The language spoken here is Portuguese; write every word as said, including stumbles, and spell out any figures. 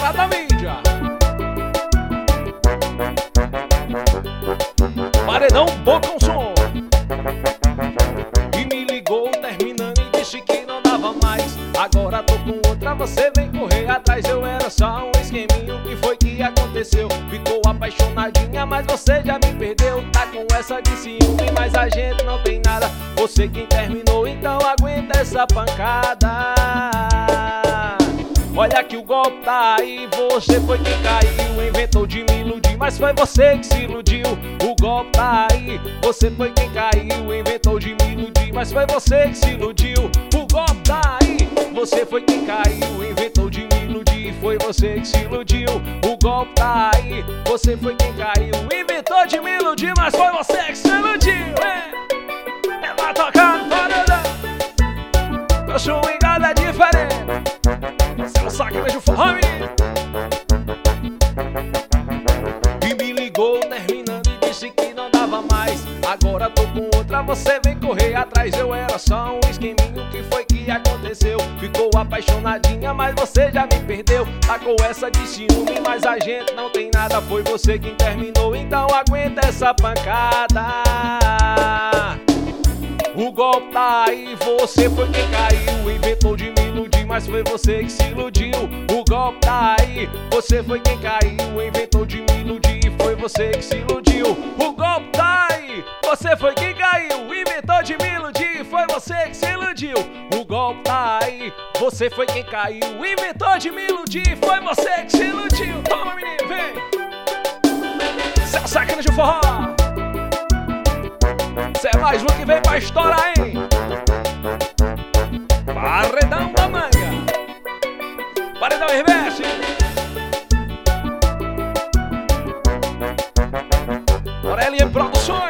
Lá da mídia. Paredão Boca um som. E me ligou terminando e disse que não dava mais. Agora tô com outra, você vem correr atrás. Eu era só um esqueminho, o que foi que aconteceu? Ficou apaixonadinha, mas você já me perdeu. Tá com essa de ciúme, mas a gente não tem nada. Você quem terminou, então aguenta essa pancada. Olha que o golpe tá aí, você foi quem caiu. Inventou de me iludir, mas foi você que se iludiu. O golpe tá aí, você foi quem caiu. Inventou de me iludir, mas foi você que se iludiu. O golpe tá aí, você foi quem caiu. Inventou de me iludir, foi você que se iludiu. O golpe tá aí, você foi quem caiu. Inventou de me iludir, mas foi você que se iludiu. É, é pra tocar no paredão. Eu sou ligado, é diferente. Seu sacrifício forró, menino. E me ligou terminando e disse que não dava mais. Agora tô com outra, você vem correr atrás. Eu era só um esqueminho, o que foi que aconteceu? Ficou apaixonadinha, mas você já me perdeu. Tá com essa de ciúme, mas a gente não tem nada. Foi você quem terminou, então aguenta essa pancada. O golpe tá aí, você foi quem caiu. Inventou de me iludir, mas foi você que se iludiu. O golpe tá aí, você foi quem caiu. Inventou de me iludir, foi você que se iludiu. O golpe tá aí, você foi quem caiu. Inventou de me iludir, foi você que se iludiu. O golpe tá aí, você foi quem caiu. Inventou de me iludir, foi você que se iludiu. Toma, menino, vem. Céu sacana de forró. Cê é mais um que vem pra estourar, hein? Paredão da manga. Paredão reverse. Aurelia Produções.